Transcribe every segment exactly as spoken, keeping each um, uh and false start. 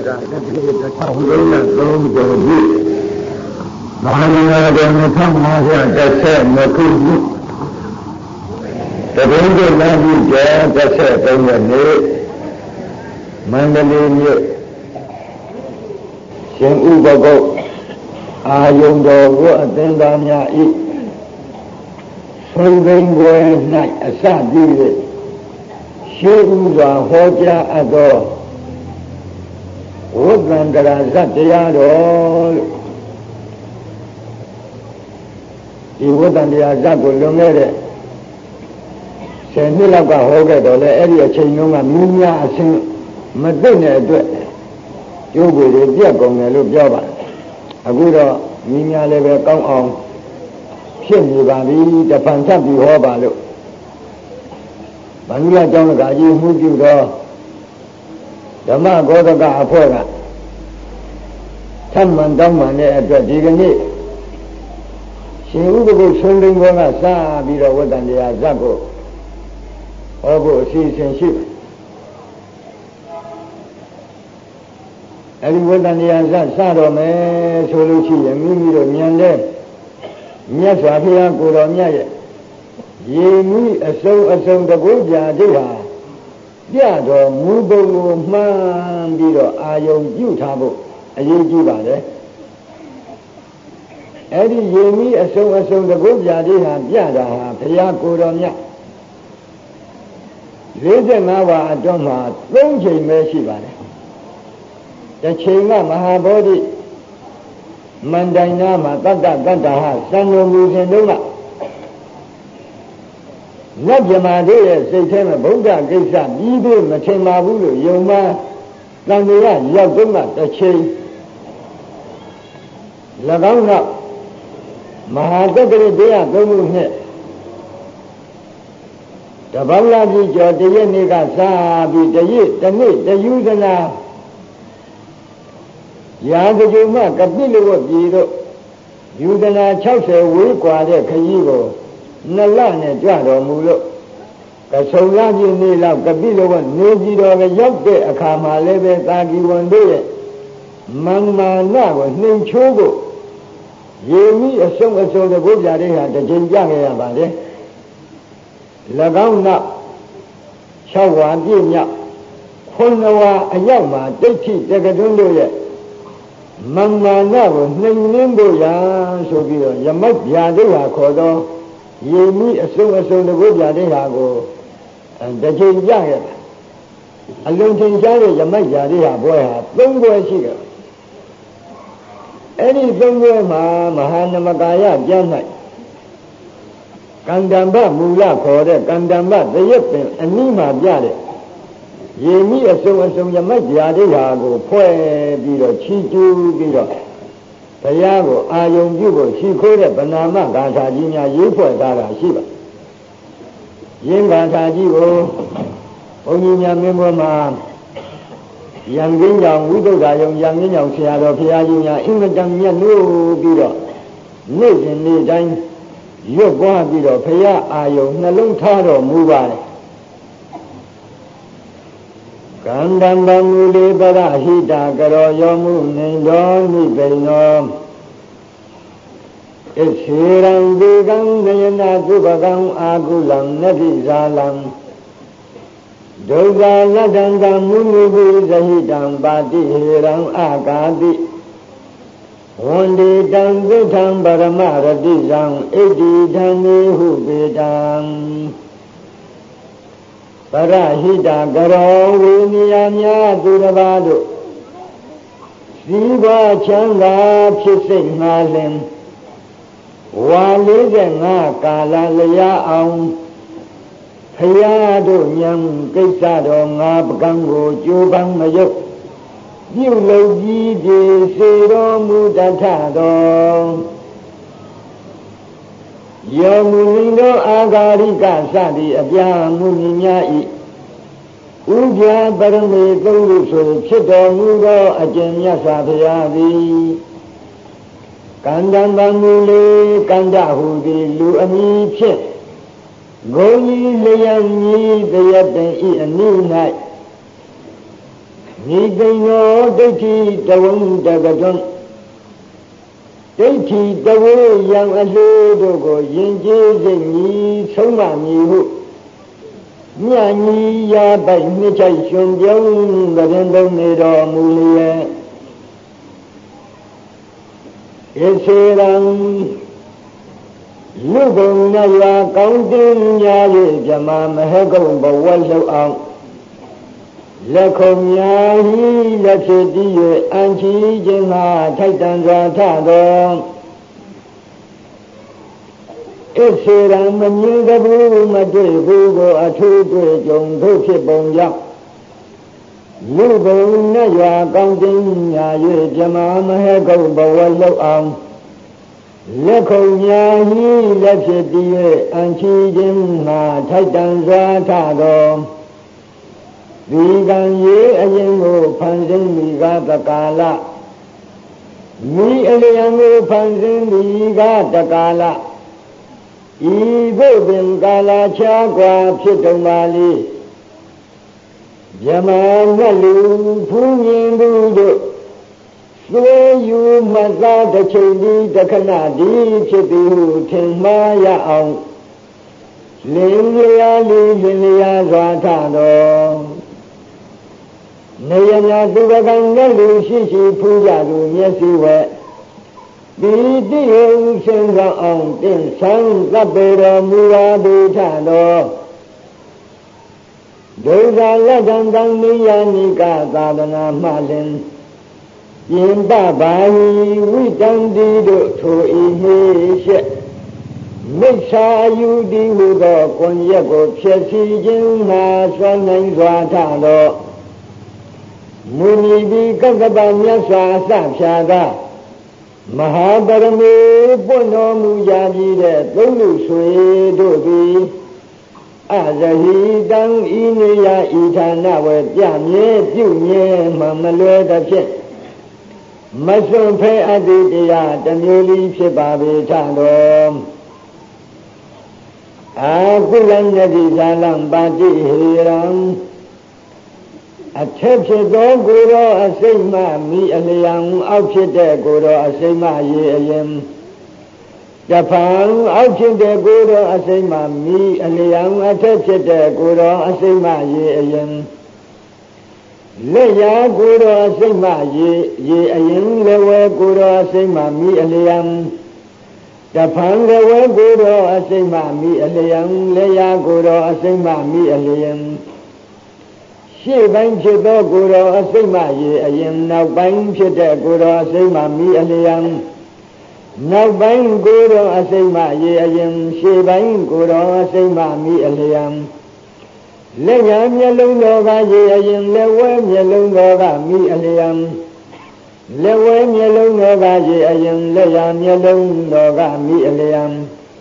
ကတစ်ထောင်လုံးနဲ့သုံးကျော်ပြီမဟာနဂရနှစ်ထောင်ငါးရာတစ်ဆက်နှစ်ခုတပင်းကျလမ်းကြီးကျော်တစ်ဆက်သုံးရက်နေ့မန္တလေးမြို့ရှင်ဥပကုတ်အာယုံတော်ကိုအသင်္သာများဤဆုံးသိမ်းပွဲ၌အစပြု၍ရှေးဥစွာဟောကြားအပ်သောဝိသန္တရာဇတ်တရားတော်လို့ဒီဝိသန္တရာဇတ်ကိုလွန်ခဲ့တဲ့ဆယ်နှစ်လောက်ကဟောခဲ့တော့လေအဲ့ဒီအချိန်တုန်းကမြင်းများအစဉ်မသိတဲ့အတွက်ကျိုးကိုယ်တွေပြတ်ကုန်တယ်လို့ပြောပါတယ်အခုတော့မြင်းများလည်းပဲကောင်းအောင်ဖြစ်နေပါပြီတဖန်ဆက်ပြီးဟောပါလို့ဗန္ဓုလကျောင်းကကြီးမှုပြုတော့ဓမ္မဂောဒကအဖွဲ့ကသံမှန်တောင်းမှန်တဲ့အတွက်ဒီကနေ့ရှင်ဥပကုတ်ဆုံးသိမ်းဘောကစပြီးတော့ဝတ္တန်တရားဇတ်ကိုဟောဖို့အစီအစဉ်ရှိတယ်အဲဒီဝတ္တန်တရားဇတ်စတော့မယ်ဆိုလို့ရှိရင်မိမိတို့ဉာဏ်နဲ့မြတ်စွာဘုရားကိုယ်တော်မြတ်ရဲ့ရေမီးအစုံအစုံတကုပြာတိဟာပြတော်မူပုံကိုမှန်းပြီးတော့အာယုံပြုထားဖို့အရေးကြီးပါတယ်အဲ့ဒီရေမီးအစုံအစုံတကုပြာတိဟာပြတာဟာဘုရားကိုယ်တော်မြတ်၄၅ပါးအတွင်းမှာ၃ချိန်ပဲရှိပါတယ်တစ်ချိန်ကမဟာဗောဓိမန္တိုင်နာမှာတတ္တတတ္တဟစံတော်မူစဉ်တုန်းကနတ်မြမာတို့ရဲ့စိတ်ထဲမှာဗုဒ္ဓကိစ္စပြီးပြီးမထင်ပါဘူးလို့ယုံမှတန်တရားရောက်တုန်းကတစ်ချိန်၎င်းကမဟာတက္ကရာတရားသုံးခုနဲ့တပေါင်းလာကြီးကျော်တရက်နေ့ကစားပြီးတရက်တနေ့တယူဇနာရာဇဂုမကပိလဝတ်ပြည်တို့ယူဇနာ၆၀ဝေးกว่าတဲ့ခရီးကိုနှစ်လနဲ့ကြွတော်မူလို့ကဆုံလာပြည့်နေ့လောက်ကပိလဝတ်နေကြီးတော်ကရောက်တဲ့အခါမှာလည်းပဲသာဂီဝံတို့ရဲ့မင်္မာနကိုနှိမ်ချိုးဖို့ရေမိအဆုံးအစုံတကုပြတဲ့ဟာတစ်ချိန်ကြခဲ့ရပါတယ်၎င်းနောက်၆ဝါပြည့်မြောက်ခုနှစ်ဝါအရောက်မှာဒိဋ္ဌိတက္ကတွန်းတို့ရဲ့မင်္မာနကိုနှိမ်နှင်းဖို့ရာဆိုပြီးတော့ယမတ်ဗျာဒိဟာခေါ်သောရေမိအစုံအစုံတကုဗျာဒိဟာကိုတစ်ချိန်ကြခဲ့တာအလုံးထင်ရှားတဲ့ယမတ်ဗျာဒိဟာဘွဲဟာသုံးဘွဲရှိတယ်အဲ့ဒီသုံးဘွဲမှာမဟာနမကာယကျမ်း၌ကန္တံဘမူလခေါ်တဲ့ကန္တံဘသရက်ပင်အနိမှာပြတဲ့ရေမိအစုံအစုံယမတ်ဗျာဒိဟာကိုဖွဲ့ပြီးတော့ချီးကျူးပြီးတော့ဘုရားကိုအာယုံပြုဖို့ရှိခိုးတဲ့ဗနာမဂါထာကြီးများရေးဖွဲ့ထားတာရှိပါရင်းဂါထာကြီးကိုဘုန်းကြီးများမင်းဘောမှာရံကင်းကြောင့်ဝိသုဒ္ဓယုံရံကင်းကြောင့်ဆရာတော်ဘုရားကြီးများအင်မတန်မြတ်လို့ပြီးတော့နေ့စဉ်နေ့တိုင်းရွတ်ပွားပြီးတော့ဘုရားအာယုံနှလုံးထားတော်မူပါတယ်ကန္တံဘမူလေပရဟိတာကရောယောမှုနေတော်နိဗ္ဗိနောဣသေရံဒီကံဒယနာကုပကံအာကုလံနတိဇာလံဒုက္ခလတ္တံကမုမုပိဇဟိတံပါတိဟေရံအာကာတိဝန္တိတံသုထံပရမရတိဇံဣတိဓမ္မေဟုပေတံပရဟိတကရောဝိနည်းများသူတစ်ပါးတို့စီးပွားချမ်းသာဖြစ်စိတ်ငှားလင်ဝါလေး၅ကာလလျာအောင်ဖရာတို့ဉာဏ်ကိစ္စတော်ငါပကံကိုကြိုးပမ်းမယုတ်ပြုလုပ်ကြီးပြေစေတော်မူတတ်ထတော်ယောမူနိသောအာဂါရိကစသည်အပြာမူနိများဤဥပ္ပယပရမေသုံးလို့ဆိုဖြစ်တော်မူသောအကျင့်မြတ်စွာဘုရားသည်ကန္တံဗမူလေကန္တဟုသည်လူအမည်ဖြင့်ဂုံကြီးလျံကြီးတရတ္တဤအနည်း၌နိသိဏောဒိဋ္ဌိတဝံတကတွံဒိဋ္ဌိတဝေယံအလှတို့ကိုယဉ်ကျေးစိတ်ကြီးဆုံးမမည်ဟုမြတ်ကြီးရာပိုက်နှစ်ချိုက်ရှင်ပြောင်းကရင်သုံးနေတော်မူလျက်ဣစေရံလူဘုံနရွာကောင်းတင်များ၍ဗြဟ္မာမဟကုံဘဝလှုပ်အောင်လက်ခုံများဤလက်ဖြစ်တည်၍အံချီခြင်းငါထိုက်တန်စွာထသောဣစေရံမမြင်ကဘူးမတွေ့ဘူးကိုအထူးတွေ့ကြုံတို့ဖြစ်ပုံကြောင့်လူဘုံနရွာကောင်းတင်များ၍ဗြဟ္မာမဟကုံဘဝလှုပ်အောင်လက်ခုံများဤလက်ဖြစ်တည်၍အံချီခြင်းငါထိုက်တန်စွာထသောဒီကံရေးအရင်ကိုဖန်ဆင်းမိကတကာလမိအလျံကိုဖန်ဆင်းမိကတကာလဤသို့ပင်ကာလခြားกว่าဖြစ်တော်ပါလေယမနတ်လူဖူးမြင်သူတို့သွေးယူမသာတစ်ချိန်ဒီတခဏဒီဖြစ်သည်ဟုထင်မှားရအောင်လင်းလျာလင်းလျာစွာထတော်နေရညာသူပကံနဲ့လူရှိရှိဖူးကြသူမျက်စိဝဲဒီတိယစင်ကအောင်တင်ဆန်းသဗ္ဗေတော်မူပါဘုထတော်ဒုက္ခလက်တံတံနိယနိကသာသနာမှလင်ပြင်ပပါဟိဝိတံတိတို့ထိုဤမေရှက်မိစ္ဆာယူတိဟုသောကွန်ရက်ကိုဖြစ်စီခြင်းမှာစွမ်းနိုင်စွာထတော်မုနိတိကကပမြတ်စွာအစဖြာကမဟာပရမေပွင့်တော်မူကြပြီးတဲ့သုံးလူဆွေတို့သည်အဇဟိတံဤနေယဤဌာနဝေပြမြဲပြုမြဲမှမလွဲသဖြင့်မစွန့်ဖဲအတ္တိတရားတမျိုးလေးဖြစ်ပါပေထတော်အာကုလညတိဇာလံပါတိဟေရံအထက်ဖြစ်သောကိုယ်တော်အစိမ့်မှမိအလျံအောက်ဖြစ်တဲ့ကိုယ်တော်အစိမ့်မှရေအရင်တဖန်အောက်ဖြစ်တဲ့ကိုယ်တော်အစိမ့်မှမိအလျံအထက်ဖြစ်တဲ့ကိုယ်တော်အစိမ့်မှရေအရင်လက်ရာကိုယ်တော်အစိမ့်မှရေရေအရင်လည်းဝဲကိုယ်တော်အစိမ့်မှမိအလျံတဖန်လည်းဝဲကိုယ်တော်အစိမ့်မှမိအလျံလက်ရာကိုယ်တော်အစိမ့်မှမိအလျံရှေ့ပိုင်းဖြစ်သောကိုယ်တော်အစိမ့်မှရေအရင်နောက်ပိုင်းဖြစ်တဲ့ကိုယ်တော်အစိမ့်မှမိအလျံနောက်ပိုင်းကိုယ်တော်အစိမ့်မှရေအရင်ရှေ့ပိုင်းကိုယ်တော်အစိမ့်မှမိအလျံလက်ရမျက်လုံးတော်ကရေအရင်လက်ဝဲမျက်လုံးတော်ကမိအလျံလက်ဝဲမျက်လုံးတော်ကရေအရင်လက်ရမျက်လုံးတော်ကမိအလျံ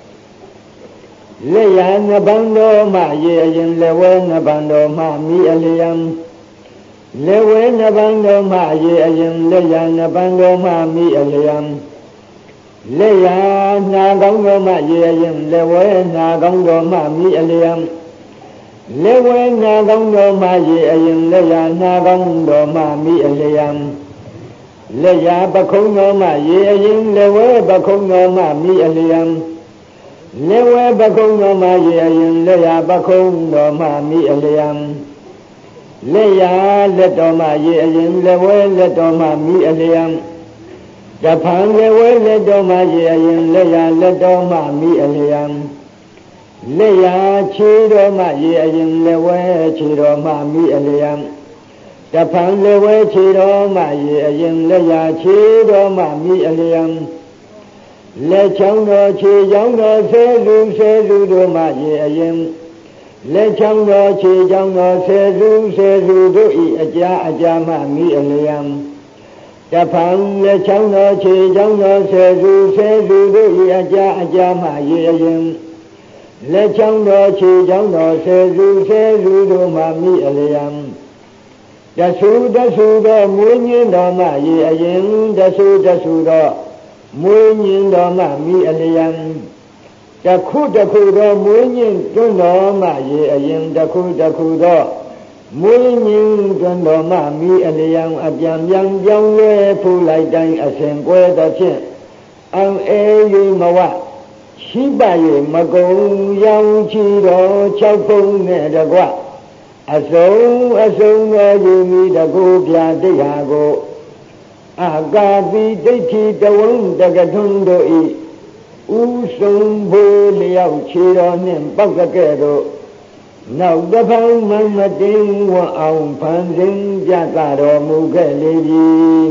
လက်ရနှစ်ပန်းတော်မှရေအရင်လက်ဝဲနှစ်ပန်းတော်မှမိအလျံလက်ဝဲနှစ်ပန်းတော်မှရေအရင်လက်ရနှစ်ပန်းတော်မှမိအလျံလက်ရနှာကောင်းတော်မှရေအရင်လက်ဝဲနှာကောင်းတော်မှမိအလျံလက်ဝဲနှာကောင်းတော်မှရေအရင်လက်ရနှာကောင်းတော်မှမိအလျံလက်ရပခုံးတော်မှရေအရင်လက်ဝဲပခုံးတော်မှမိအလျံလက်ဝဲပခုံးတော်မှရေအရင်လက်ရပခုံးတော်မှမိအလျံလက်ရလက်တော်မှရေအရင်လက်ဝဲလက်တော်မှမိအလျံတဖန်လက်ဝဲလက်တော်မှရေအရင်လက်ရလက်တော်မှမိအလျံလက်ရခြေတော်မှရေအရင်လက်ဝဲခြေတော်မှမိအလျံတဖန်လက်ဝဲခြေတော်မှရေအရင်လက်ရခြေတော်မှမိအလျံလက်ချောင်းတော်ခြေချောင်းတော်ဆဲလူဆဲလူတို့မှရေအရင်လက်ချောင်းတော်ခြေချောင်းတော်ဆဲလူဆဲလူတို့ဤအကြာအကြာမှမိအလျံတဖန်လက်ချောင်းတော်ခြေချောင်းတော်ဆဲလူဆဲလူတို့ဤအကြာအကြာမှရေအရင်လက်ချောင်းတော်ခြေချောင်းတော်ဆဲလူဆဲလူတို့မှမိအလျံတဆူတဆူသောမွေးညင်းတော်မှရေအရင်တဆူတဆူသောမွေးညင်းတော်မှမိအလျံတခုတခုသောမွေးညင်းတွန်းတော်မှရေအရင်တခုတခုသောမွေးမြင်းတွင်တော်မှမိအလျံအပြန်ပြန်ပြောင်းလဲဖူလိုက်တိုင်းအစဉ်ကွဲသောဖြင့်အောင်အေးမဝရှိပါ၍မကုံရောင်ချီတော်၆ဖုံးနဲ့တကွအစုံအစုံသောယူမိတကူပြတိဟာကိုအာကာပိဒိဋ္ဌိတဝံတကထွန်းတို့ဤဥဆုံးဘိုးလျောက်ချီတော်နှင့်ပောက်ကကဲ့သို့နောက်တစ်ဖန်မမတင်ဝအောင်ဖန်ဆင်းပြသတော်မူခဲ့လေပြီ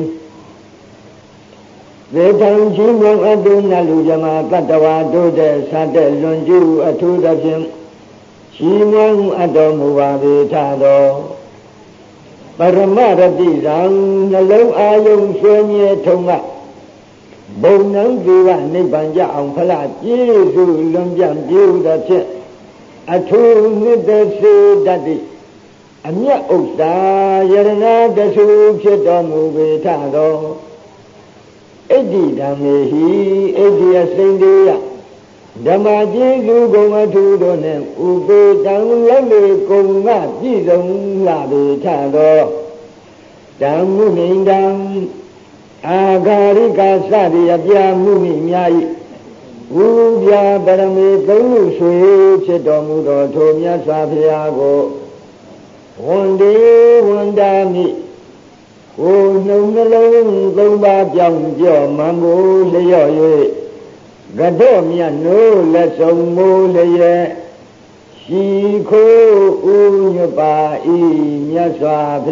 သေထံချီးမွမ်းအတုနလူဇမတတ္တဝါတို့တဲ့သတ္တလွန်ကျူးအထူးသဖြင့်ချီးမွမ်းအပ်တော်မူပါပေထသောပရမရတိဇံနှလုံးအာယုံဆွေးမြေထုံကဘုံနှံဒီကနိဗ္ဗာန်ကြအောင်ဖလားကျေးဇူးလွန်ပြန်ပြုသောဖြင့်အထူးနှစ်သက်စေတတ်သည့်အမြတ်ဥစ္စာယရဏတဆူဖြစ်တော်မူပေထသောဣဋ္ဌိဓမ္မေဟိဣဋ္ဌိအစိမ့်တေယဓမ္မကျေးဇူးကုံအထူးတို့နှင့်ဥပေတံလက်လေကုံကပြည့်စုံလာပေထသောဓမ္မုနိန္ဒံအာဂါရိကသတိအပြာမှုမိများ၏ဝိပြပရမေသုံးခုဆွေဖြစ်တော်မူသောထိုမြတ်စွာဘုရားကိုဝန်ဒီဝန်တာမိကိုနှုံနှလုံးသုံးပါးပြောင်းကြော့မှန်ကိုလျော့၍ကတော့မြတ်နိုးလက်ဆုံးမိုးလျက်ရှိခိုးဥညပါဤမြတ်စွာဘု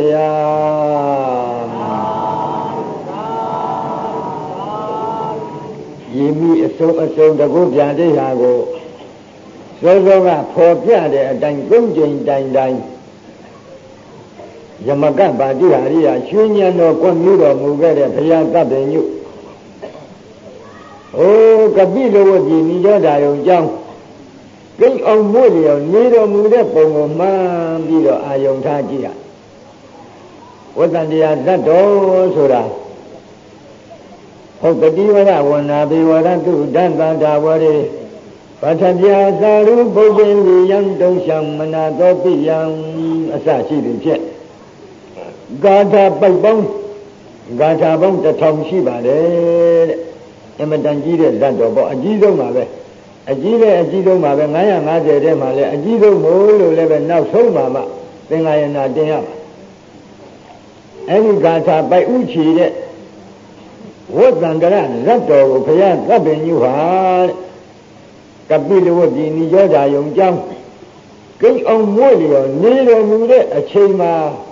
ရားဤမိအစုံအစုံတကုပြန်တဲ့ဟာကိုစောစောကဖော်ပြတဲ့အတိုင်းသုံးကြိမ်တိုင်တိုင်ယမကပါတိဟာရိယရွှေညံတော်ကွန်မျိုးတော်မူခဲ့တဲ့ဘုရားသဗ္ဗညုအိုကပိလဝတိနိရောဓာယုံကြောင်းကိန်းအောင်မို့လျော်နေတော်မူတဲ့ပုံကိုမှန်းပြီးတော့အာယုံထားကြည့်ရဝတ္တန်တရားဇတ်တော်ဆိုတာဟုတ်တတိဝရဝနာဘေဝရတုဒန္တတာဝရေပထပြာသာရုပုပ္ပိလိယံတုံရှံမနာသောပိယံအစရှိသည်ဖြင့်ဂါထာပိုက်ပေါင်းဂါထာပေါင်းတစ်ထောင်ရှိပါတယ်တဲ့အမတန်ကြီးတဲ့ဇတ်တော်ပေါ့အကြီးဆုံးပါပဲအကြီးတဲ့အကြီးဆုံးပါပဲနင်း၅၀ထဲမှာလည်းအကြီးဆုံးမို့လို့လည်းပဲနောက်ဆုံးပါမှသင်္ဃာယနာတင်ရပါအဲဒီဂါထာပိုက်ဥချီတဲ့ဝတ္တန္တရဇတ်တော်ကိုဘုရားသဗ္ဗညုဟာကပိလဝတိနိရောဓာယုံကြောင်းကိန်းအောင်မွေ့လျော်နေတော်မူတဲ့အချိန်မှာ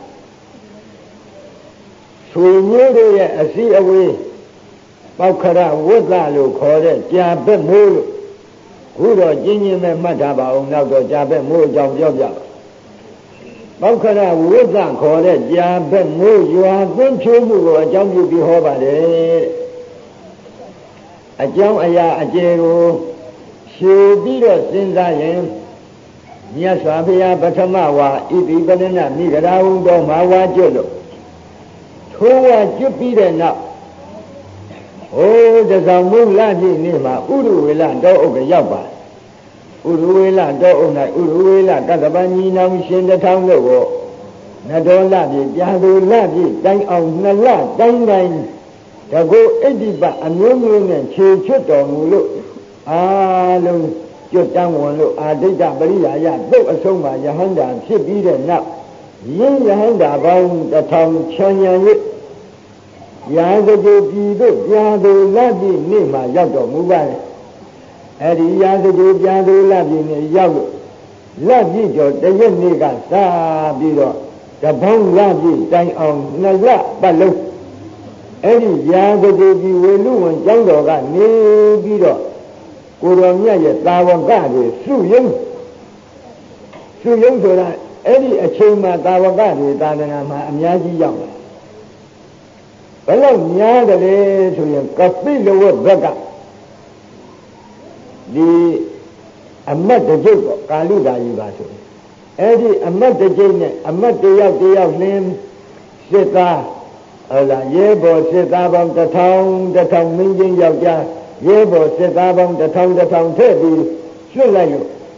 ဆွေမျိုးတို့ရဲ့အစည်းအဝေးပောက္ခရဝတ္တလို့ခေါ်တဲ့ကြာဘက်မိုးလို့ခုတော့ကျင်းကျင်းပဲမှတ်ထားပါအောင်နောက်တော့ကြာဘက်မိုးအကြောင်းပြောပြပါပောက္ခရဝတ္တခေါ်တဲ့ကြာဘက်မိုးရွာသွင်းချိုးမှုကိုအကြောင်းပြုပြီးဟောပါတယ်အကြောင်းအရာအကျေကိုရှင်းပြီးတော့စဉ်းစားရင်မြတ်စွာဘုရားပထမဝါဣတိပဒနာမိဂရာဟုတော်မှာဝါကျွတ်လို့ထိုးဝါကျွတ်ပြီးတဲ့နောက်ဟိုးတဆောင်မုလပြည့်နေ့မှာဥရဝေလတောအုပ်ကရောက်ပါဥရဝေလတောအုပ်၌ဥရဝေလကတ္တပညီနောင်ရှင်တစ်ထောင်တို့ကိုနတော်လပြည့်ပြာသူလပြည့်တိုင်းအောင်နှစ်လတိုင်းတိုင်းတကုဣတိပအမျိုးမျိုးနဲ့ခြေချွတ်တော်မူလို့အားလုံးကျွတ်တန်းဝင်လို့အာဒိဋ္ဌပရိယာယသုတ်အဆုံးမှာယဟန္တာဖြစ်ပြီးတဲ့နောက်ရင်းယဟန္တာပေါင်းတစ်ထောင်ချမ်းရံ၍ရာဇဂုပြည်သို့ပြာသူလပြည့်နေ့မှာရောက်တော်မူပါတယ်အဲဒီရာဇဂုပြာသူလပြည့်နေ့ရောက်လို့လပြည့်ကျော်တရက်နေ့ကစားပြီးတော့တပေါင်းလပြည့်တိုင်အောင်နှစ်လပတ်လုံးအဲဒီရာဇဂုပြည်ဝေလူဝင်ကျောင်းတော်ကနေပြီးတော့ကိုတော်မြတ်ရဲ့သာဝကတွေစုယုံစုယုံဆိုတာအဲ့ဒီအချိန်မှာသာဝကတွေသာသနာမှာအများကြီးရောက်လာဘယ်လောက်များတယ်လဲဆိုရင်ကပိလဝတ်ဘက်ကဒီအမတ်တကျုပ်ပေါ့ကာလုဒါယူပါဆိုအဲ့ဒီအမတ်တကျုပ်နဲ့အမတ်တယောက်တယောက်လင်းစစ်သားဟုတ်လားရဲဘော်စစ်သားပေါင်းတစ်ထောင်တစ်ထောင်မင်းချင်းယောက်ျားရဲဘော်စစ်သားပေါင်းတစ်ထောင်တစ်ထောင်ထည့်ပြီးရွှတ်လိုက်လို့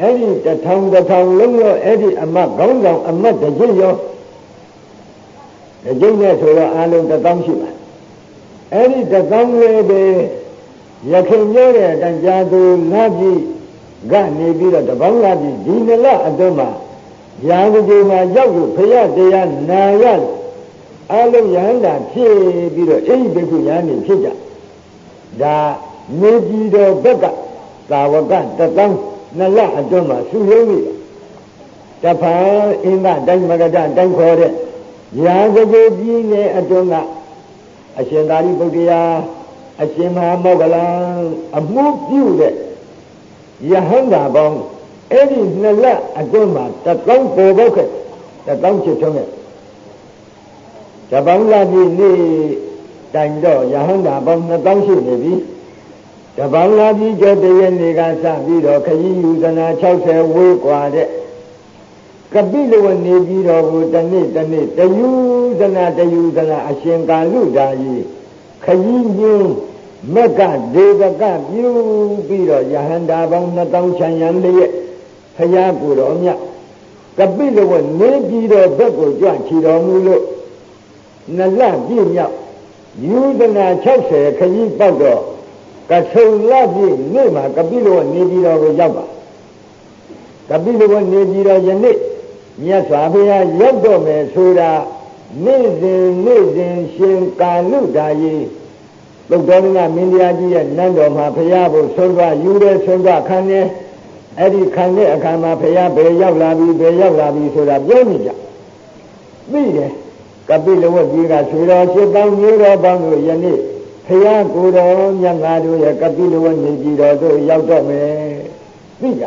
အဲ့ဒီတထောင်တထောင်လုံးရောအဲ့ဒီအမတ်ခေါင်းဆောင်အမတ်တကြိရောတကြိနဲ့ဆိုတော့အားလုံးတစ်သောင်းရှိပါအဲ့ဒီတစ်သောင်းလေးပဲရခင်ပြောတဲ့အတိုင်းကြာသူလာပြီကနေပြီးတော့တပေါင်းလာပြီဒီနလအတွင်းမှာရာဇဂိမှာရောက်လို့ဖရတရားနာရအားလုံးရဟန္တာဖြစ်ပြီးတော့အဲ့ဒီဘိက္ခုရဟန်းနေဖြစ်ကြဒါနေပြည်တော်ဘက်ကသာဝကတသောင်းနလအတွင်းမှာစုရုံးနေတာတဖန်အင်းကတိုင်းမကတတိုင်းခေါ်တဲ့ရာဇဂိပြည်နယ်အတွင်းကအရှင်သာရိပုတ္တရာအရှင်မဟာမောဂလံအမှုပြုတဲ့ယဟန္တာပေါင်းအဲ့ဒီနှစ်လအတွင်းမှာတသောင်းပေါ်ပေါက်ခဲ့တသောင်းချစ်ထုံးခဲ့တပေါင်းလာပြီနေ့တိုင်တော့ယဟန္တာပေါင်းနှစ်သောင်းရှိနေပြီတပေါင်းလာပြီကျော်တရက်နေ့ကစပြီးတော့ခရီးယူဇနာ၆၀ဝေးกว่าတဲ့ကပိလဝနေပြီးတော့ကိုတနေ့တနေ့တယူဇနာတယူဇနာအရှင်ကာလုဒါကြီးခရီးညင်းမက္ကဒေဝကပြုပြီးတော့ယဟန္တာပေါင်းနှစ်သောင်းချမ်းရံလျက်ဖရာကိုယ်တော်မြတ်ကပိလဝနေပြီးတော့ဘက်ကိုကြွချီတော်မူလို့နလပြည့်မြောက်ယူဇနာ၆၀ခရီးပေါက်တော့ကဆုံလပြည့်နေ့မှာကပိလဝနေပြီးတော့ကိုရောက်ပါကပိလဝနေပြီးတော့ယနေ့မြတ်စွာဘုရားရောက်တော့မယ်ဆိုတာနေ့စဉ်နေ့စဉ်ရှင်ကာလုဒါကြီးသုတ်တော်ကမင်းတရားကြီးရဲ့နန်းတော်မှာဘုရားကိုဆုံးသွားယူတဲ့ဆုံးသွားခံနေအဲ့ဒီခံတဲ့အခါမှာဘုရားဘယ်ရောက်လာပြီဘယ်ရောက်လာပြီဆိုတာပြောနေကြသိတယ်ကပိလဝတ်ကြီးကဆွေတော်ရှစ်ပေါင်းမျိုးတော်ပေါင်းတို့ယနေ့ဘုရားကိုယ်တော်မြတ်ငါတို့ရဲ့ကပိလဝတ်နေကြီးတော်တို့ရောက်တော့မယ်သိကြ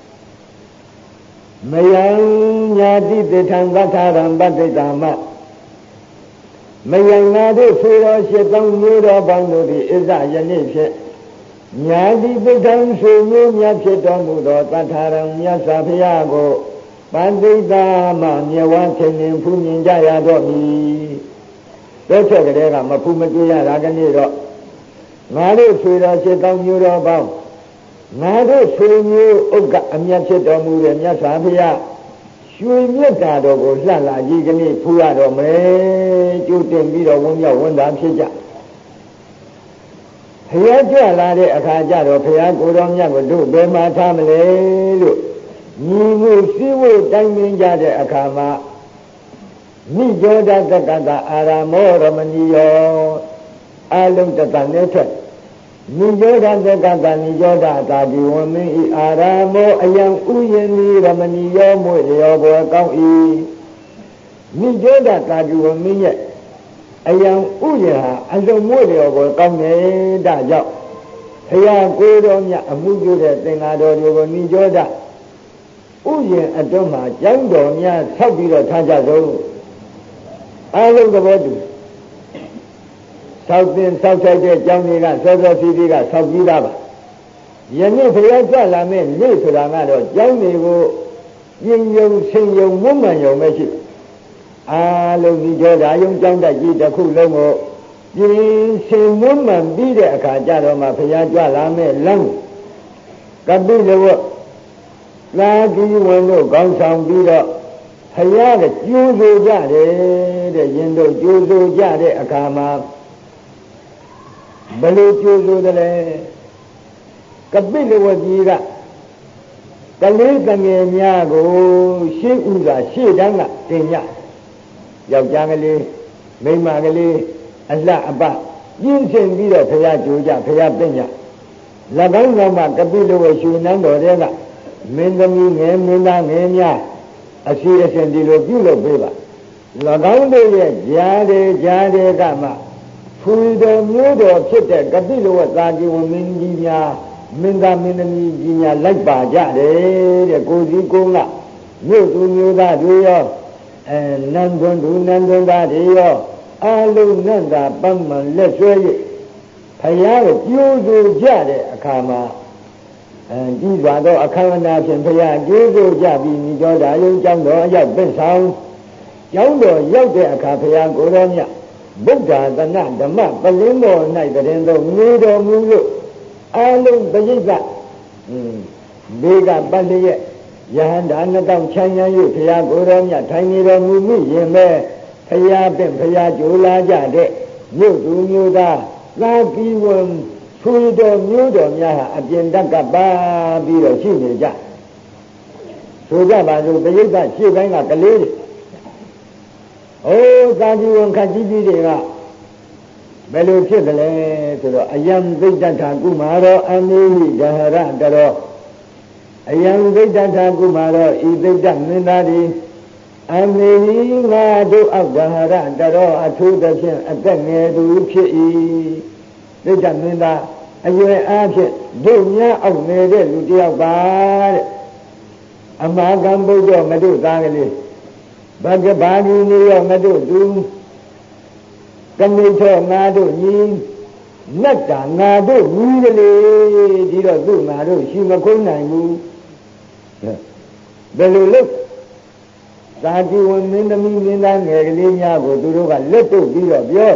မယံညာတိတေထံသတ္ထာရံပဋိတ္တမမယံနာတို့ဆွေတော်ရှစ်ပေါင်းမျိုးတော်ပေါင်းတို့သည်ဣဇယနေ့ဖြင့်ညာတိတေထံဆွေမျိုးများဖြစ်တော်မူသောသတ္ထာရံမြတ်စွာဘုရားကိုပဋိတ္တမမြဝထင်နေဖူးမြင်ကြရတော့မည်တို့ချက်ကလေးကမဖူးမတွေ့ရတာကနေတော့ငါတို့ဆွေတော်ရှစ်ပေါင်းမျိုးတော်ပေါင်းငါတို့ဆွေမျိုးဥက္ကအမြတ်ဖြစ်တော်မူတဲ့မြတ်စွာဘုရားရွှေမြတ်တာတော်ကိုလှလာကြီးကနေ့ဖူးရတော့မယ်ကျိုးတင်ပြီးတော့ဝန်းမြောက်ဝန်းသာဖြစ်ကြဘုရားကြွလာတဲ့အခါကျတော့ဘုရားကိုယ်တော်မြတ်ကိုတို့ဘယ်မှာထားမလဲလို့ညီမှုစည်းဝေးတိုင်းပင်ကြတဲ့အခါမှာနိရောဓသက္ကတအာရမောရမဏီယောအလုံးတတနဲ့ထက်နိရောဓသက္ကတနိရောဓသာတိဝမင်းဤအာရမောအယံဥယျနိရမဏီယောမွေရောဘောကောင်းဤနိရောဓသာတိဝမင်းရဲ့အယံဥယျဟာအလုံးမွေရောဘောကောင်းတယ်ဒါကြောင့်ဘုရားကိုယ်တော်မြတ်အမှုပြုတဲ့သင်္ဃာတော်တွေကိုနိရောဓဥယျအတွင်းမှာကျောင်းတော်များဆောက်ပြီးတော့ထားကြဆုံးအားလုံးသဘောတူဆောက်တင်ဆောက်ထိုက်တဲ့ကျောင်းတွေကစောစောစီးစီးကဆောက်ပြီးသားပါယနေ့ဘုရားကြလာမဲ့နေ့ဆိုတာကတော့ကျောင်းတွေကိုပြင်ယုံဆင်ယုံမွမ်းမံယုံပဲရှိအားလုံးဒီကြောဓာယုံကျောင်းတက်ကြီးတစ်ခုလုံးကိုပြင်ဆင်မွမ်းမံပြီးတဲ့အခါကျတော့မှဘုရားကြလာမဲ့လမ်းကပိလဝတ်သာတိဝင်တို့ကောင်းဆောင်ပြီးတော့ဘုရားကကြိုးဆိုကြတယ်တဲ့ယင်တို့ကြိုးဆိုကြတဲ့အခါမှာဘယ်လိုကြိုးဆိုတယ်လဲကပိလဝတ်ကြီးကကလေးကငယ်များကိုရှေးဥစွာရှေ့တန်းကတင်ကြယောက်ျားကလေးမိန်းမကလေးအလှအပပြင်းစင်ပြီးတော့ဘုရားကြိုးကြဘုရားပြင့်ကြ၎င်းကောင်မှကပိလဝတ်ရှင်နန်းတော်တဲ့ကမင်းသမီးငယ်မင်းသားငယ်များအစီအစဉ်ဒီလိုပြုလုပ်ပေးပါ၎င်းတို့ရဲ့ကြားတယ်ကြားတယ်ကမှဖူတော်မျိုးတော်ဖြစ်တဲ့ကပိလဝတ်သာကြီးဝမင်းကြီးများမင်းသားမင်းသမီးကြီးများလိုက်ပါကြတယ်တဲ့ကိုစီကိုကမြို့သူမျိုးသားတွေရောအဲနန်းသွန်းသူနန်းသွန်းသားတွေရောအလုံးနဲ့သာပတ်မှန်လက်ဆွဲ၍ဖယားကိုကြိုးစိုးကြတဲ့အခါမှာအဲဒီစွာသောအခမ်းအနားဖြင့်ဘုရားကြိုးစိုးကြပြီးညီတော်ဓာယုံကျောင်းတော်အရောက်ပင့်ဆောင်ကျောင်းတော်ရောက်တဲ့အခါဘုရားကိုယ်တော်မြတ်ဗုဒ္ဓသနဓမ္မပလင်းတော်၌တရင်သောနေတော်မူလို့အလုံးပရိသတ်ဘေးကပတ်လျက်ယဟန္တာနှစ်တောင်ချမ်းရ၍ဘုရားကိုယ်တော်မြတ်ထိုင်နေတော်မူမိရင်ပဲဘုရားပင်ဘုရားကြိုးလာကြတဲ့မြို့သူမြို့သားသာကီဝန်ဆွေတော်မျိုးတော်များဟာအပြင်တက်ကပါပြီးတော့ရှိနေကြဆိုကြပါစို့ပရိသတ်ရှေ့ပိုင်းကကလေးတွေအိုးသာကီဝန်ခတ်ကြီးကြီးတွေကဘယ်လိုဖြစ်ကြလဲဆိုတော့အယံသိတ္တထာကုမာရောအမေဟိဒဟရတရောအယံသိတ္တထာကုမာရောဤသိတ္တမင်းသားသည်အမေဟိငါတို့အောက်ဒဟရတရောအထူးသဖြင့်အသက်ငယ်သူဖြစ်၏သိတ္တမင်းသားအရွယ်အားဖြင့်တို့များအောက်နေတဲ့လူတယောက်ပါတဲ့အမဂံဘုဒ္ဓမတို့သားကလေးဘဂဗာဒီနေရောမတို့သူကမိထောငါတို့ညီနတ်တာငါတို့ညီကလေးဒီတော့သူ့ငါတို့ရှိမခုံးနိုင်ဘူးဘယ်လိုလုပ်သာတိဝမင်းသမီးမင်းသားငယ်ကလေးများကိုသူတို့ကလက်တုပ်ပြီးတော့ပြော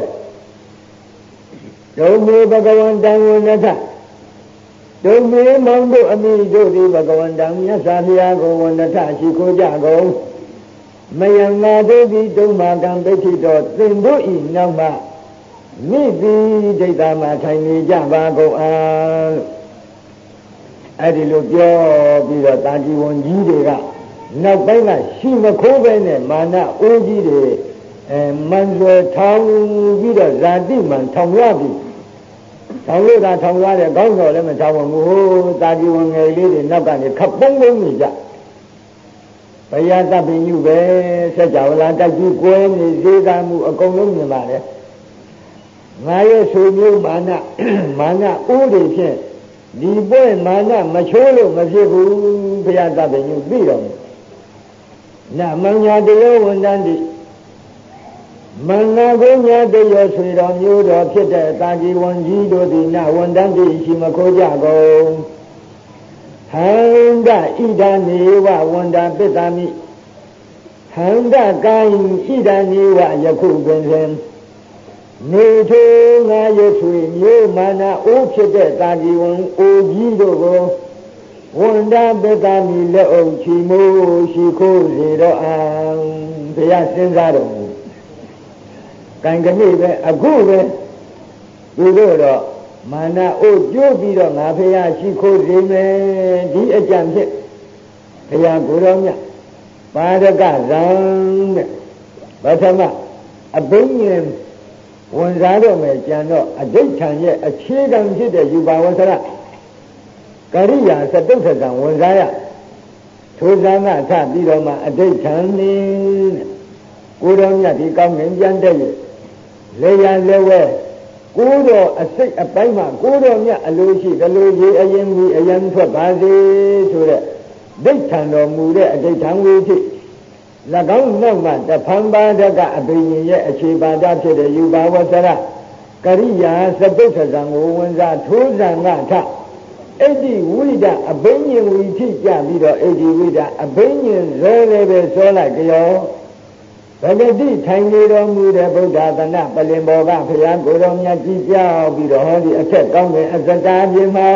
ဒုမေဘဂဝန္တံဝနထဒုမေမောင်တို့အမိတို့သည်ဘဂဝန္တံမြတ်စွာဘုရားကိုဝနထရှိခိုးကြကုန်မယံငါတို့သည်ဒုမာကံပိဋ္ဌိတော်သင်တို့ဤနောက်မှမိသည်ဒိဋ္ဌာမှာထိုင်နေကြပါကုန်အားအဲ့ဒီလိုပြောပြီးတော့တာကြီးဝန်ကြီးတွေကနောက်ပိုင်းကရှိမခိုးပဲနဲ့မာနအိုးကြီးတွေအဲမန်လွယ်ထောင်ပြီးတော့ဇာတိမှန်ထောင်ရပြီထောင်လို့သာထောင်ရတဲ့ကောင်းတော်လည်းမထောင်ဘူးဟိုတာကြီးဝန်ငယ်လေးတွေနောက်ကနေခပ်ပုံးပုံးနေကြဘုရားတပ်ပင်ယူပဲဆက်ကြဝဠာတိုက်ကြီးကွဲနေစေကမှုအကုန်လုံးမြင်ပါလေငါရဲ့ဆိုမျိုးမာနမာနဥတွေဖြင့်ဒီပွဲမာနမချိုးလို့မဖြစ်ဘူးဘုရားတပ်ပင်ယူပြီးတော့နမညာတယောဝန်တန်တိမင်္ဂဘုညာတယောဆွေတော်မျိုးတော်ဖြစ်တဲ့တာကြီးဝန်ကြီးတို့သည်နဝန်တန်တိရှိမခိုးကြကုန်ဟန္တဣဒာနေဝဝန္တာပိတ္တမိဟန္တကိုင်းဣဒာနေဝယခုပင်ဖြင့်နေထိုးငါရဆွေမျိုးမာနအိုးဖြစ်တဲ့တာကြီးဝန်အိုကြီးတို့ကိုဝန္တာပိတ္တမိလက်အုပ်ချီမိုးရှိခိုးစေတော့အံဘုရားစဉ်းစားတော်မူကံကနေ့ပဲအခုပဲသူတို့တော့မာနအိုးကျိုးပြီးတော့ငါဖရာရှိခိုးစေမယ်ဒီအကြံဖြင့်ဖရာကိုယ်တော်မြတ်ပါရကဇံတဲ့ပထမအဘိညာဉ်ဝန်စားတော့မယ်ကြံတော့အဋိဋ္ဌံရဲ့အခြေခံဖြစ်တဲ့ယူပါဝဆရကရိယာသတုထကံဝန်စားရထိုဇာနာထပြီးတော့မှအဋိဋ္ဌံနေကိုယ်တော်မြတ်ဒီကောင်းငင်ပြန်တဲ့ရဲ့လေရန်လေဝဲကိုယ်တော်အစိတ်အပိုင်းမှာကိုယ်တော်မြတ်အလိုရှိဒလိုကြီးအရင်ကြီးအရင်ထွက်ပါစေဆိုတဲ့ဒိဋ္ဌံတော်မူတဲ့အဋိဋ္ဌံဝိသိ၎င်းနောက်မှတဖန်ပါဒကအဘိညာဉ်ရဲ့အခြေပါဒဖြစ်တဲ့ယူပါဝဆရကရိယာသတုထဇံကိုဝန်စားထိုးဇံကထအဋ္ဌိဝိဒအဘိညာဉ်ဝိသိကြပြီးတော့အဋ္ဌိဝိဒအဘိညာဉ်ဇောလည်းပဲစောလိုက်ကြောဗဂတိထိုင်နေတော်မူတဲ့ဗုဒ္ဓသနပလင်ဘောကဘုရားကိုယ်တော်မြတ်ကြီးပြောင်းပြီးတော့ဟောဒီအထက်ကောင်းတဲ့အစကားပြင်မှာ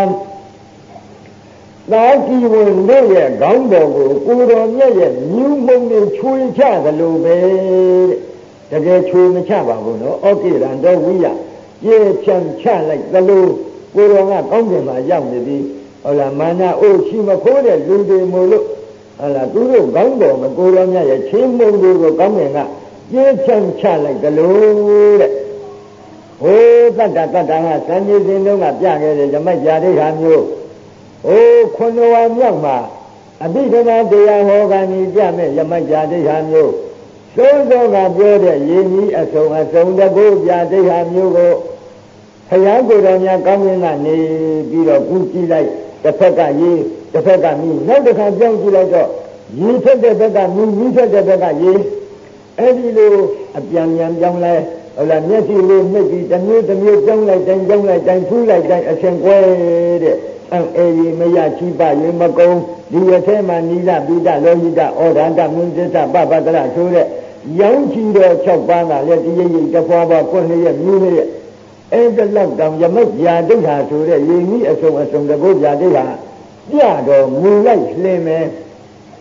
သာကြည်ဝင်တို့ရဲ့ခေါင်းတော်ကိုကိုယ်တော်မြတ်ရဲ့မြူးမုံနဲ့ချွေချသလိုပဲတကယ်ချွေမချပါဘူးနော်ဩကိရံတော်ဝိယပြေဖြန့်ချလိုက်သလိုကိုယ်တော်ကကောင်းတယ်မှာရောက်နေပြီဟုတ်လားမာနအိုရှိမခိုးတဲ့လူတွေမို့လို့ဟလာသူတို့ကောင်းတော်မကိုယ်တော်မြတ်ရဲ့ချင်းမုံတွေကိုကောင်းငင်ကပြင်းချမ်းချလိုက်ကြလို့တဲ့ဟိုတတ္တတတ္တဟာစံကြီးစဉ်တုန်းကပြခဲ့တဲ့ဓမ္မကြာဒိဋ္ဌာမျိုးဟိုခုနဝါမြောက်မှာအဘိဓမ္မာတရားဟောကံကြီးပြမဲ့ဓမ္မကြာဒိဋ္ဌာမျိုးသို့သောကပြောတဲ့ယဉ်ကြီးအစုံအစုံတကုပြဒိဋ္ဌာမျိုးကိုဘုရားကိုယ်တော်မြတ်ကောင်းငင်ကနေပြီးတော့ကူကြည့်လိုက်တစ်ဖက်ကရေးတစ်ဖက်ကမြည်နောက်တစ်ခါပြောင်းကြည့်လိုက်တော့ရေထက်တဲ့ဘက်ကမြည်မြည်ထက်တဲ့ဘက်ကရေအဲ့ဒီလိုအပြန်ပြန်ပြောင်းလဲဟုတ်လားမျက်စိလေးနှိပ်ပြီးတစ်မျိုးတစ်မျိုးပြောင်းလိုက်တိုင်းပြောင်းလိုက်တိုင်းဖူးလိုက်တိုင်းအရှင်ကွဲတဲ့အံအေးမရချိပရေမကုံဒီရထဲမှာနိလပိဒလောဟိတဩဒန္တမွန်းจิตပပတရဆိုတဲ့ရောင်းချီတော်၆ပါးကလည်းတရိပ်ရိပ်တဖွာဖွာကွန်းရဲ့မြူးရဲ့အဲ့ဒါလောက်တောင်ယမတ်ဗျာဒိဋ္ဌာဆိုတဲ့ယဉ်ကြီးအစုံအစုံတကုဗျာဒိဋ္ဌာပြတော်မူလိုက်လှင်မယ်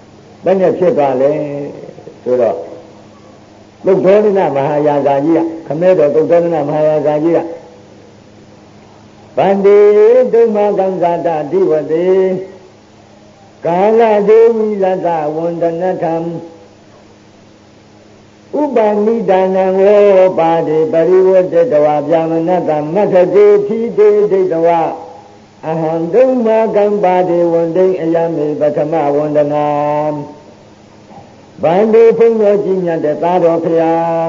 ဘယ်နဲ့ဖြစ်သွားလဲဆိုတော့သုဒ္ဓောဒနာမဟာယာဇာကြီးကခမဲတော်သုဒ္ဓောဒနာမဟာယာဇာကြီးကဗန္တိဒုမကံဇာတအဓိဝတိကာလဒေဝီလတဝန္ဒနထံဥပနိဒါနံဝေပါတိပရိဝတ္တတဝဗျာမနတမထတိသီတေဒိတဝအဟံဒုမကံပါတိဝန္တိအယမေပထမဝန္ဒနာဗန္တိဘုန်းတော်ကြီးမြတ်တဲ့သားတော်ဖျား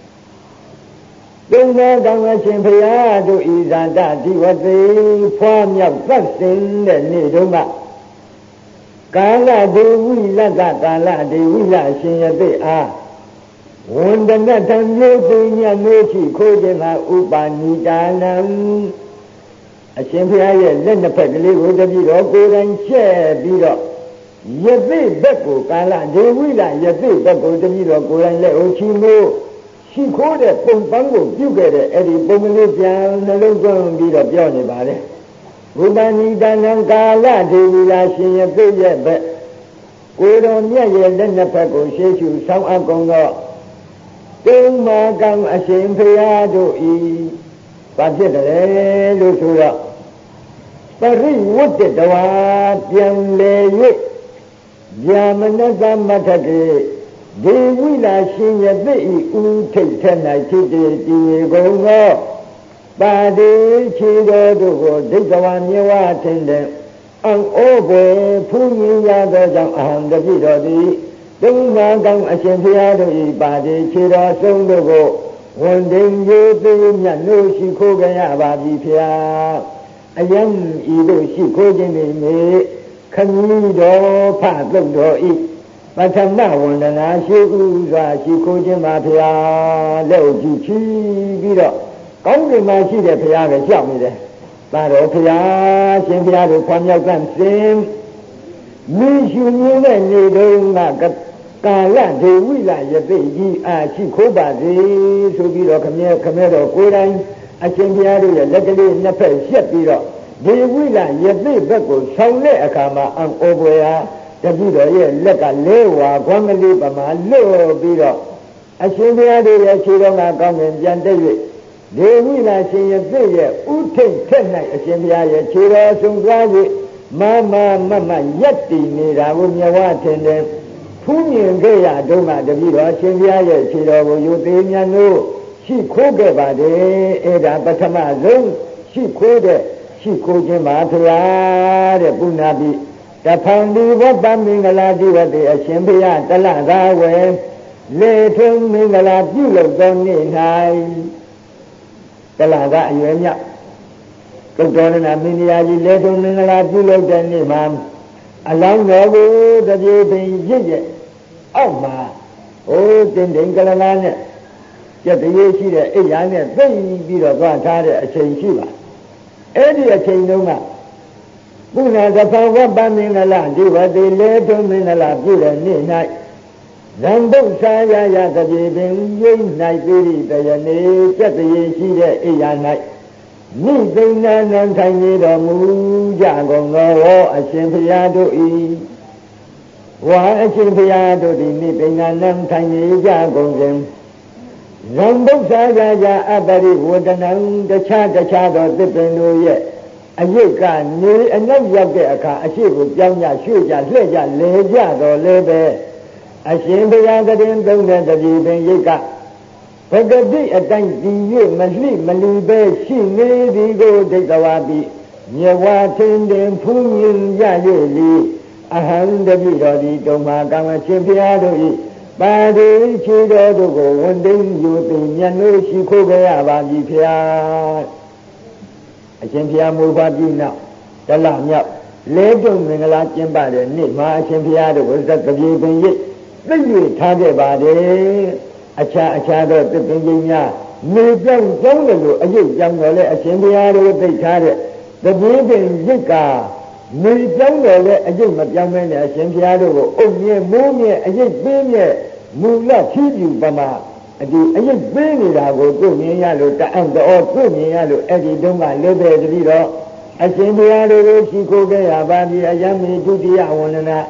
သုံးသောကောင်းအရှင်ဖျားတို့ဤဇာတဒီဝတိဖွားမြောက်သက်စင်တဲ့နေ့တုန်းကကာလဒေဝိလတ္တကာလဒေဝိလအရှင်ယသိအားဝန္ဒနထံမျိုးပညာမျိုးရှိခိုးခြင်းသာဥပါနိဒါနံအရှင်ဖျားရဲ့လက်နှစ်ဖက်ကလေးကိုတပည့်တော်ကိုယ်တိုင်ရှဲပြီးတော့ယသိဘက်ကိုကာလဒေဝိလယသိဘက်ကိုတပည့်တော်ကိုယ်တိုင်လက်အိုချီမို့ရှိခိုးတဲ့ပုံပန်းကိုပြုခဲ့တဲ့အဲ့ဒီပုံကလေးပြန်နှလုံးသွင်းပြီးတော့ပြောနေပါလေဥပနိဒါနံကာလဒေဝိလရှင်ယသိရဲ့ဘက်ကိုယ်တော်မြတ်ရဲ့လက်နှစ်ဖက်ကိုရှေးရှုဆောင်းအပ်ကုန်တော့သုံးပါးကံအရှင်ဖျားတို့ဤဘာဖြစ်တယ်လို့ဆိုတော့ပရိဝတ္တတဝါပြန်လေ၍ဗျာမနတမထကေဒေဝိလာရှင်ယသိဤဥထိတ်ထက်၌ဖြစ်တည်တည်ကုန်သောပါတိခြေတော်တို့ကိုဒိဋ္ဌဝါမြေဝထင်တဲ့အံ့ဩဖွယ်ဖူးမြင်ရသောကြောင့်အဟံတပိတော်သည်သုံးပါးကောင်းအရှင်ဖျားတို့၏ပါတိခြေတော်ဆုံးတို့ကိုဝန်တင်ရေးသိမြတ်လို့ရှိခိုးကြရပါပြီဖျားအယံဤတို့ရှိခိုးခြင်းတွေနေခမည်းတော်ဖသုတ်တော်ဤပထမဝန္ဒနာရှိဥစွာရှိခိုးခြင်းပါဖျားလက်ကြည့်ချီပြီးတော့ကောင်းကင်မှာရှိတဲ့ဖျားပဲကြောက်နေတယ်သာတော်ဖျားရှင်ဖျားတို့ခွန်မြောက်ကစင်မိရှုမြင်တဲ့နေတုန်းကကာလဒေဝိလယသိကြီးအာရှိခိုးပါစေဆိုပြီးတော့ခမဲခမဲတော်ကိုယ်တိုင်အရှင်ဘုရားတို့ရဲ့လက်ကလေးနှစ်ဖက်ရှက်ပြီးတော့ဒေဝိလယသိဘက်ကိုဆောင်တဲ့အခါမှာအံဩပွေဟာတပည့်တော်ရဲ့လက်ကလဲဝါခွန်ကလေးပမာလွတ်ပြီးတော့အရှင်ဘုရားတို့ရဲ့ခြေတော်ကကောင်းကင်ပြန်တက်၍ဒေဝိလရှင်ယသိရဲ့ဥထိတ်ထက်၌အရှင်ဘုရားရဲ့ခြေတော်ဆုံးသွား၍မမမမရက်တည်နေတာကိုမြဝထင်တယ်ဖူးမြင်ခဲ့ရတုန်းကတပည့်တော်ရှင်ဘုရားရဲ့ခြေတော်ကိုယူသေးမြတ်လို့ရှိခိုးခဲ့ပါတယ်အဲ့ဒါပထမဆုံးရှိခိုးတဲ့ရှိခိုးခြင်းပါဖရာတဲ့ပုဏ္ဏပိတဖန်ဒီဝတ္တမင်္ဂလာတိဝတေအရှင်ဘုရားတလသာဝေလေထုံမင်္ဂလာပြုလုပ်သောနေ့၌တလသာအရွယ်မြတ်သုတ္တရဏမင်းကြီးလေထုံမင်္ဂလာပြုလုပ်တဲ့နေ့မှာအလောင်းတော်ကိုတပြေပင်ရစ်ရဲ့အောက်မှာဟိုတင်တင်ကလလာနဲ့ကျက်တရေရှိတဲ့အိယာနဲ့သိပြီးတော့သွားထားတဲ့အချိန်ရှိပါအဲ့ဒီအချိန်တုန်းကပုဏ္ဏသဖဝပ္ပမင်္ဂလာဒီဝတိလေထုံမင်္ဂလာပြုတဲ့နေ့၌ဇံပု္ပ္ပာယယတပြေပင်ရိပ်၌ပြီးတရနေကျက်တရေရှိတဲ့အိယာ၌မိသိဏနံထိုင်နေတော်မူကြကုန်သောအရှင်ဘုရားတို့ဤဝါအရှင်ဘုရားတို့သည်မိသိဏနံထိုင်နေကြကုန်ခြင်းဇံပု္ပ္ပာယယအပရိဝတနံတခြားတခြားသောသစ်ပင်တို့ရဲ့အယုတ်ကနေအနောက်ရောက်တဲ့အခါအရှိကိုပြောင်းကြရွှေ့ကြလှည့်ကြလဲကြတော်လည်းပဲအရှင်ဘုရားတရင်သုံးတဲ့တတိပင်ရိတ်ကပဂတိအတိုင်းတည်၍မလှိမလီပဲရှိနေသည်ကိုဒိဋ္ဌဝါပိမြေဝါထင်းတင်ဖူးမြင်ရ၍လီအဟံတပိတော်ဒီတုံမှာကံအရှင်ဘုရားတို့၏ပါတိခြေတော်တို့ကိုဝန်သိယူသိမြတ်လို့ရှိခိုးကြရပါပြီဖျားအရှင်ဘုရားမူပါပြုနောက်တလမြောက်လဲတုံမင်္ဂလာကျင်းပတဲ့နေ့မှာအရှင်ဘုရားတို့ကိုသက္ကပြေပင်ရိပ်သိ၍ထားခဲ့ပါတယ်အခြားအခြားသောသစ်ပင်ကြီးများနေပြောင်းကြောင်းတယ်လို့အယုတ်ကြောင်းတော်လဲအရှင်ဘုရားတို့သိထားတဲ့တပြေပင်ရိပ်ကနေပြောင်းတော်လဲအယုတ်မပြောင်းမဲနဲ့အရှင်ဘုရားတို့ကိုအုပ်မြဲမိုးမြဲအယုတ်ပေးမြဲမူလဖြည်းဖြည်းပမာအဒီအယုတ်ပေးနေတာကိုတွေ့မြင်ရလို့တအံ့တော်တွေ့မြင်ရလို့အဲ့ဒီတုန်းကလည်းပဲတတိတော့အရှင်ဘုရားတို့ကိုရှိခိုးခဲ့ရပါပြီအယံမီဒုတိယဝန္ဒနာ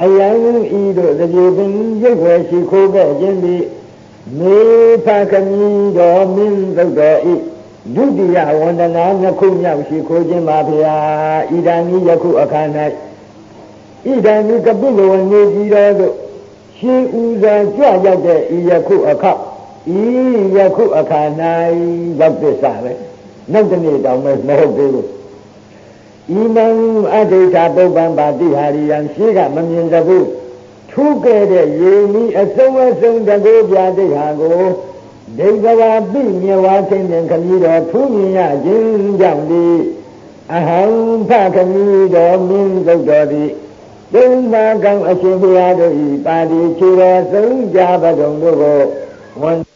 အယံဤတို့တပြေပင်ရုပ်ွယ်ရှိခိုးခဲ့ခြင်းသည်မေဖခမီတော်မင်းသုတ်တော်ဤဒုတိယဝန္ဒနာနှစ်ခုမြောက်ရှိခိုးခြင်းပါဗျာဣဒံဤယခုအခါ၌ဣဒံဤကပိလဝနေကြီးတော်သို့ရှင်ဥစွာကြွရောက်တဲ့ဤယခုအခါဤယခုအခါ၌ရောက်သစ္စာပဲနောက်တနေ့တောင်ပဲမဟုတ်သေးဘူးဤမံအဋ္ဌိတာပုပ္ပံပါတိဟာရိယံရှိကမမြင်တဘူးထူးခဲ့တဲ့ရေမီအစုံအစုံတကောပြတိဟာကိုဒိဋ္ဌဝါပိမြေဝါချင်းတဲ့ခမည်းတော်ထူးမြင်ရခြင်းကြောင့်ဒီအဟံဖခမည်းတော်မင်းသုတ်တော်သည်သုံးပါးကောင်းအရှင်ဘုရားတို့ဤပါတိခြေတော်ဆုံးကြပါတော်တို့ကိုဝန်